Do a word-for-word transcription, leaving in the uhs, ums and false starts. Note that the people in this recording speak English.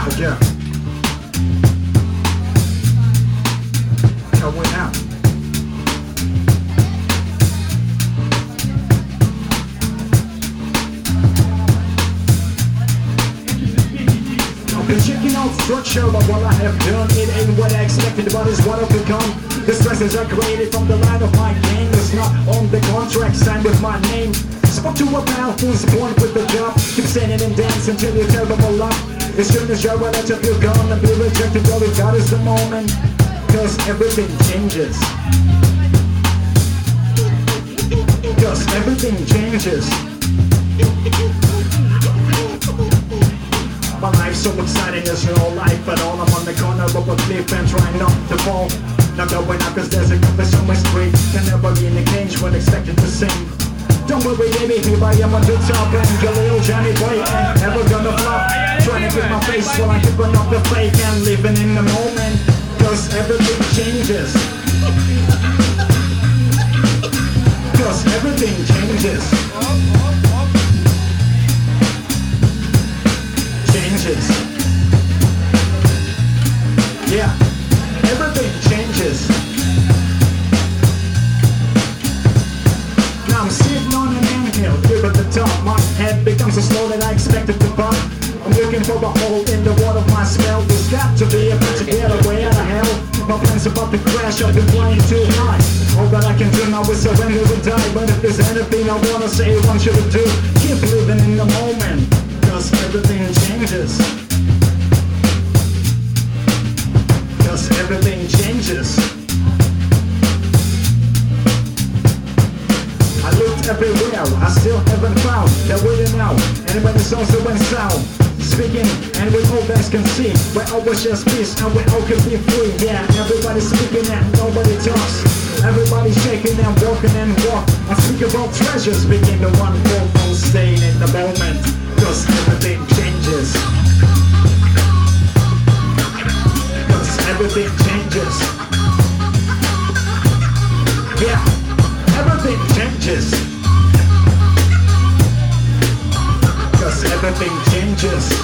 But yeah. Going out. I've been checking out structure, but what I have done, it ain't what I expected, but it's what I've become. The stresses I created from the line of my game is not on the contract signed with my name. Spoke to a pal who's born with the job. Keep singing and dancing till you tell them a lot. As soon as you're ready to feel gone and be rejected, all we got is the moment. Cause everything changes. Cause everything changes. My life's so exciting, there's no life at all. I'm on the corner of a cliff and trying not to fall. Not going out cause there's a compass so much great. Can never be in a cage when expected to sing. Don't worry baby, here I am on the top and Jaleel, Johnny Boy ain't ever gonna flop. Trying to get my face while I'm keeping up the fake and living in the moment. Cause everything changes. Cause everything changes. Changes. Yeah, everything changes. Now I'm sitting on an anthill, here at the top. My head becomes so slow that I expect it to pop. I'm looking for a hole in the water of my smell. There's got to be a way to get away out of hell. My plan's about to crash, I've been flying too high. All that I can do now is surrender and die. But if there's anything I wanna say, I want you to do, keep living in the moment. Cause everything changes. Cause everything changes. I looked everywhere, I still haven't found that way now. And when the songs went sound, speaking and we all best can see, we're always just peace and we all can be free. Yeah, everybody's speaking and nobody talks. Everybody's shaking and walking and walk. I speak about treasures, being the one for staying in the moment. Cause everything changes. Cause everything changes. Yeah, everything changes. Cause everything changes.